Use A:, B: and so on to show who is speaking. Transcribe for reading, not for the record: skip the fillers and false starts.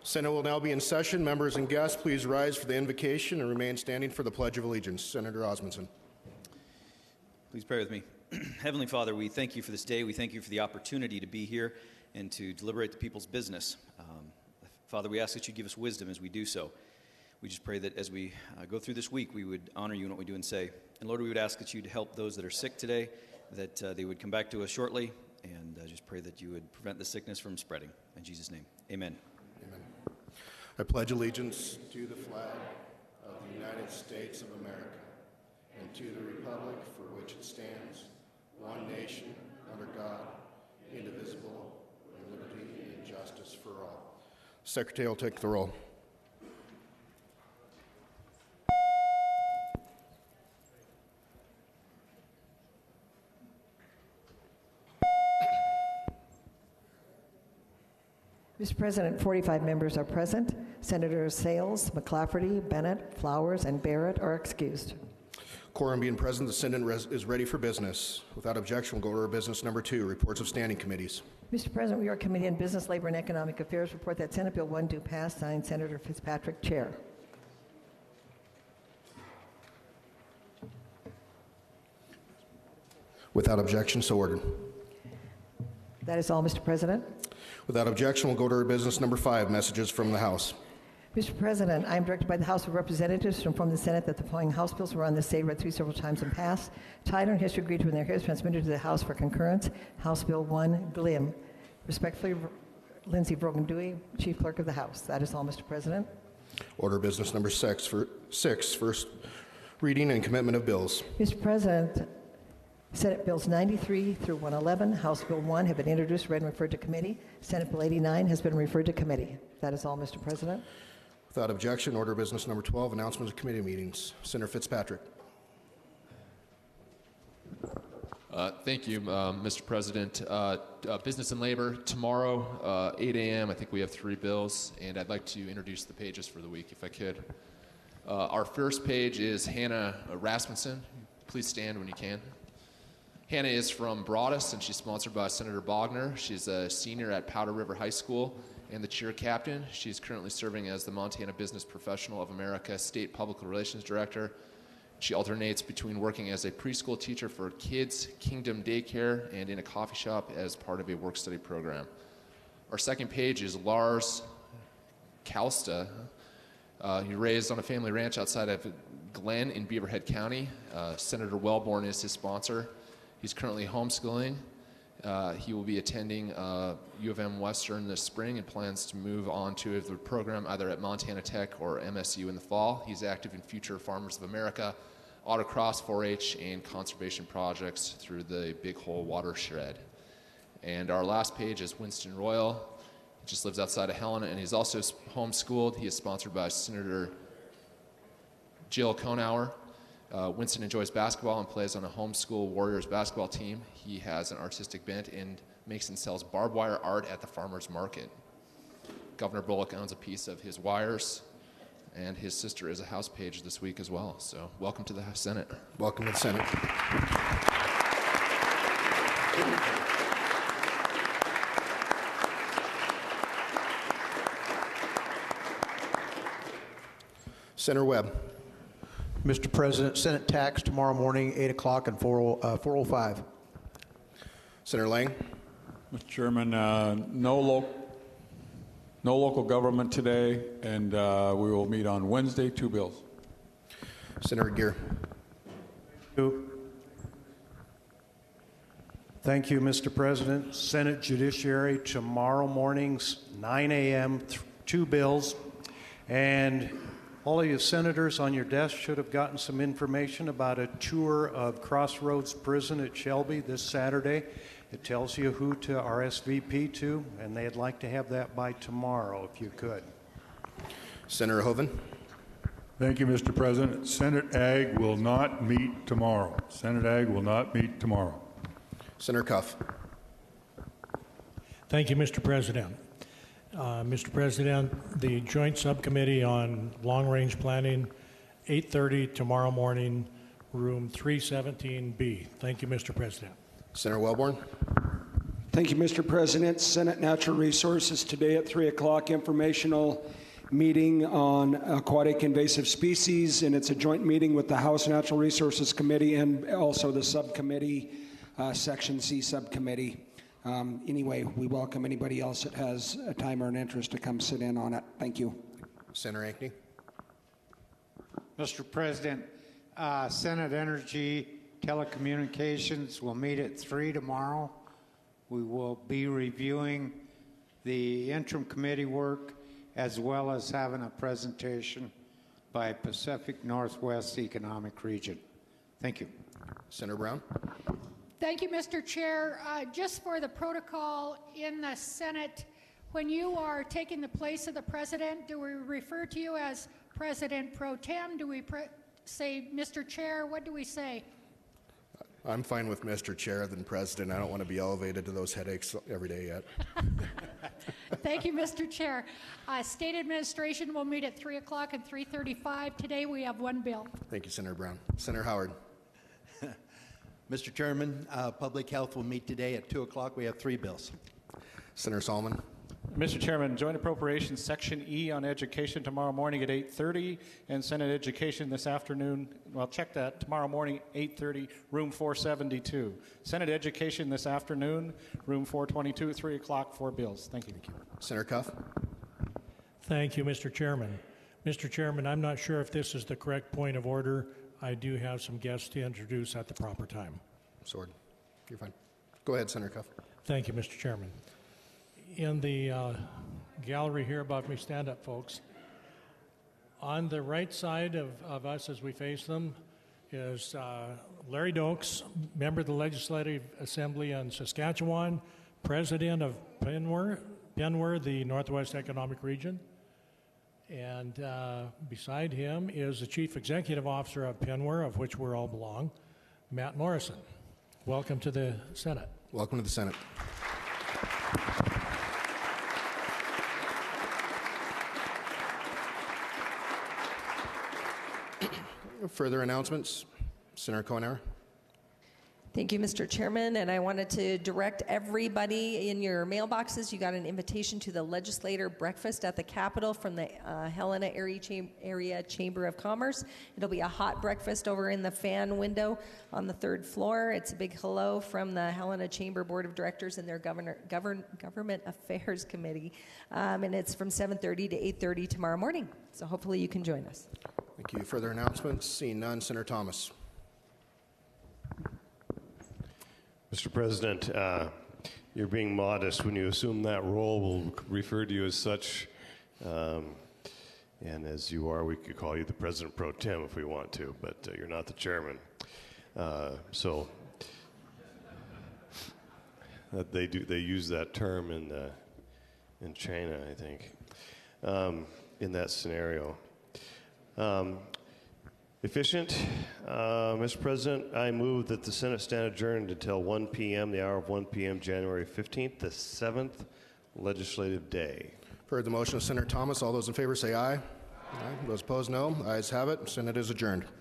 A: Senate will now be in session. Members and guests, please rise for the invocation and remain standing for the Pledge of Allegiance. Senator Osmundson.
B: Please pray with me. Heavenly Father, we thank you for this day. We thank you for the opportunity to be here and to deliberate the people's business. Father, we ask that you give us wisdom as we do so. We just pray that as we go through this week, we would honor you in what we do and say. And Lord, we would ask that you'd help those that are sick today, that they would come back to us shortly, and just pray that you would prevent the sickness from spreading. In Jesus' name, amen.
A: Amen. I pledge allegiance to the flag of the United States of America and to the republic for which it stands, one nation, under God, indivisible, with liberty and justice for all. Secretary will take the roll.
C: Mr. President, 45 members are present. Senators Sales, McClafferty, Bennett, Flowers, and Barrett are excused.
A: Quorum being present, the Senate is ready for business. Without objection, we'll go to our business number 2, reports of standing committees.
C: Mr. President, we are Committee on Business, Labor, and Economic Affairs. Report that Senate Bill 1 do pass, signed Senator Fitzpatrick, Chair.
A: Without objection, so ordered.
C: That is all, Mr. President.
A: Without objection, we'll go to our business number 5, messages from the House.
C: Mr. President, I am directed by the House of Representatives to inform the Senate that the following House bills were on the state read through several times and passed. Title and history agreed to when their hearings transmitted to the House for concurrence. House Bill 1, GLIM. Respectfully, Lindsey Brogan Dewey, Chief Clerk of the House. That is all, Mr. President.
A: Order business number 6, first reading and commitment of bills.
C: Mr. President, Senate Bills 93 through 111, House Bill 1 have been introduced, read, and referred to committee. Senate Bill 89 has been referred to committee. That is all, Mr. President.
A: Without objection, order business number 12, announcements of committee meetings. Senator Fitzpatrick.
D: Thank you, Mr. President. Business and Labor, tomorrow, 8 a.m., I think we have 3 bills, and I'd like to introduce the pages for the week, if I could. Our first page is Hannah Rasmussen. Please stand when you can. Hannah is from Broadus, and she's sponsored by Senator Bogner. She's a senior at Powder River High School and the cheer captain. She's currently serving as the Montana Business Professional of America State Public Relations Director. She alternates between working as a preschool teacher for Kids Kingdom Daycare and in a coffee shop as part of a work-study program. Our second page is Lars Kalsta. He raised on a family ranch outside of Glen in Beaverhead County. Senator Wellborn is his sponsor. He's currently homeschooling. He will be attending U of M Western this spring and plans to move on to the program either at Montana Tech or MSU in the fall. He's active in Future Farmers of America, autocross, 4-H, and conservation projects through the Big Hole Watershed. And our last page is Winston Royal. He just lives outside of Helena, and he's also homeschooled. He is sponsored by Senator Jill Konauer. Winston enjoys basketball and plays on a homeschool Warriors basketball team. He has an artistic bent and makes and sells barbed wire art at the farmer's market. Governor Bullock owns a piece of his wires, and his sister is a House page this week as well. So welcome to the Senate.
A: Welcome to the Senate. Senator Webb.
E: Mr. President, Senate tax tomorrow morning, 8 o'clock and 4:05.
A: Senator Lang.
F: Mr. Chairman, no local government today, and we will meet on Wednesday, 2 bills.
A: Senator Geer.
G: Thank you, Mr. President. Senate Judiciary tomorrow morning's 9 a.m., 2 bills, and all of you senators on your desk should have gotten some information about a tour of Crossroads Prison at Shelby this Saturday. It tells you who to RSVP to, and they'd like to have that by tomorrow, if you could.
A: Senator Hoeven.
F: Thank you, Mr. President. Senate Ag will not meet tomorrow. Senate Ag will not meet tomorrow.
A: Senator Cuff.
H: Thank you, Mr. President. Mr. President, the Joint Subcommittee on Long-Range Planning, 8:30 tomorrow morning, room 317B. Thank you, Mr. President.
A: Senator Wellborn.
I: Thank you, Mr. President. Senate Natural Resources today at 3 o'clock, informational meeting on aquatic invasive species, and it's a joint meeting with the House Natural Resources Committee and also the subcommittee, Section C subcommittee. Anyway, we welcome anybody else that has a time or an interest to come sit in on it. Thank you.
A: Senator Ankney.
J: Mr. President, Senate Energy Telecommunications will meet at 3 tomorrow. We will be reviewing the interim committee work as well as having a presentation by Pacific Northwest Economic Region. Thank you.
A: Senator Brown.
K: Thank you, Mr. Chair. Just for the protocol in the Senate, when you are taking the place of the President, do we refer to you as President Pro Tem? Do we say Mr. Chair? What do we say?
A: I'm fine with Mr. Chair than President. I don't want to be elevated to those headaches every day yet.
K: Thank you, Mr. Chair. State Administration will meet at 3 o'clock and 3:35. Today we have one bill.
A: Thank you, Senator Brown. Senator Howard.
E: Mr. Chairman, Public Health will meet today at 2 o'clock. We have 3 bills.
A: Senator Solomon.
L: Mr. Chairman, Joint Appropriations Section E on Education tomorrow morning at 8:30, and Senate Education this afternoon, well, check that, tomorrow morning, 8:30, room 472. Senate Education this afternoon, room 422, 3 o'clock, 4 bills. Thank you.
A: Senator Cuff.
H: Thank you, Mr. Chairman. Mr. Chairman, I'm not sure if this is the correct point of order. I do have some guests to introduce at the proper time.
A: Sword. You're fine. Go ahead, Senator Cuff.
H: Thank you, Mr. Chairman. In the gallery here above me, stand up, folks. On the right side of us as we face them is Larry Dokes, member of the Legislative Assembly in Saskatchewan, president of PNWER, the Northwest Economic Region. And beside him is the Chief Executive Officer of PNWER, of which we all belong, Matt Morrison. Welcome to the Senate.
A: Welcome to the Senate. Further announcements? Senator Cohen-Aaron.
M: Thank you, Mr. Chairman, and I wanted to direct everybody in your mailboxes. You got an invitation to the legislator breakfast at the Capitol from the Helena Area Chamber of Commerce. It'll be a hot breakfast over in the fan window on the 3rd floor. It's a big hello from the Helena Chamber Board of Directors and their Government Affairs Committee, and it's from 7:30 to 8:30 tomorrow morning. So hopefully you can join us.
A: Thank you. Further announcements? Seeing none, Senator Thomas.
N: Mr. President, you're being modest when you assume that role. We'll refer to you as such. And as you are, we could call you the President Pro Tem if we want to, but you're not the chairman. So they use that term in China, I think, in that scenario. Efficient. Mr. President, I move that the Senate stand adjourned until 1 p.m., the hour of 1 p.m., January 15th, the 7th legislative day.
A: Heard the motion of Senator Thomas. All those in favor say aye. Aye. Those opposed, no. Ayes have it. Senate is adjourned.